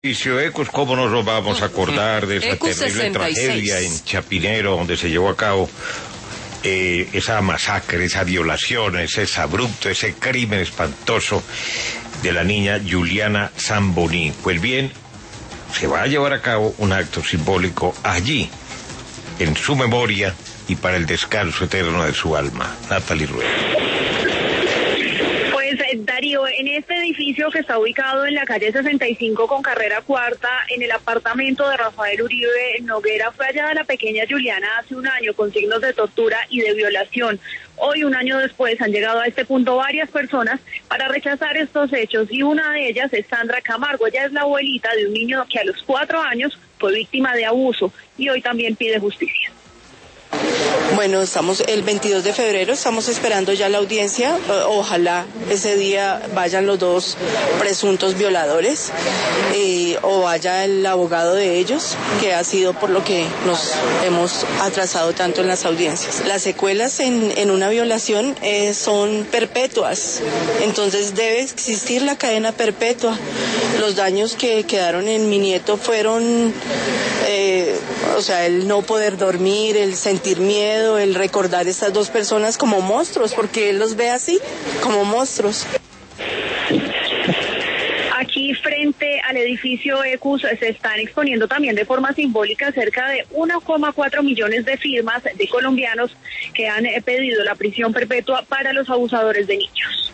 Ecos, ¿cómo no nos vamos a acordar de esa Ecos terrible 66. tragedia en Chapinero, donde se llevó a cabo esa masacre, esa violación, ese abrupto, ese crimen espantoso de la niña Juliana Zamboní? Pues bien, se va a llevar a cabo un acto simbólico allí, en su memoria y para el descanso eterno de su alma. Natalie Rueda. Darío, en este edificio que está ubicado en la calle 65 con carrera cuarta, en el apartamento de Rafael Uribe Noguera, fue hallada la pequeña Juliana hace un año con signos de tortura y de violación. Hoy, un año después, han llegado a este punto varias personas para rechazar estos hechos, y una de ellas es Sandra Camargo. Ella es la abuelita de un niño que a los 4 años fue víctima de abuso y hoy también pide justicia. Bueno, estamos el 22 de febrero, estamos esperando ya la audiencia. Ojalá ese día vayan los dos presuntos violadores o vaya el abogado de ellos, que ha sido por lo que nos hemos atrasado tanto en las audiencias. Las secuelas en una violación son perpetuas, entonces debe existir la cadena perpetua. Los daños que quedaron en mi nieto fueron, el no poder dormir, el sentir miedo, el recordar a estas dos personas como monstruos, porque él los ve así, como monstruos. Aquí frente al edificio Ecus se están exponiendo también de forma simbólica cerca de 1,4 millones de firmas de colombianos que han pedido la prisión perpetua para los abusadores de niños.